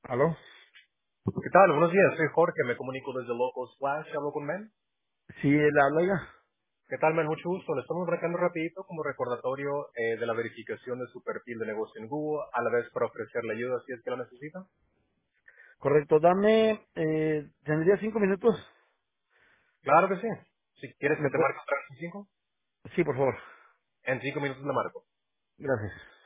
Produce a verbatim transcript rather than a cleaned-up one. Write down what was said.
¿Aló? ¿Qué tal? Buenos días, soy Jorge, me comunico desde Locos Flash, hablo con Men. Sí, él habla ya. ¿Qué tal, Men? Mucho gusto. Le estamos marcando rapidito como recordatorio eh, de la verificación de su perfil de negocio en Google, a la vez para ofrecerle ayuda si es que lo necesita. Correcto, dame, eh, ¿tendría cinco minutos? Claro que sí. Si quieres que ¿Me te puede- marque otra vez en cinco, Sí, por favor. en cinco minutos le marco. Gracias.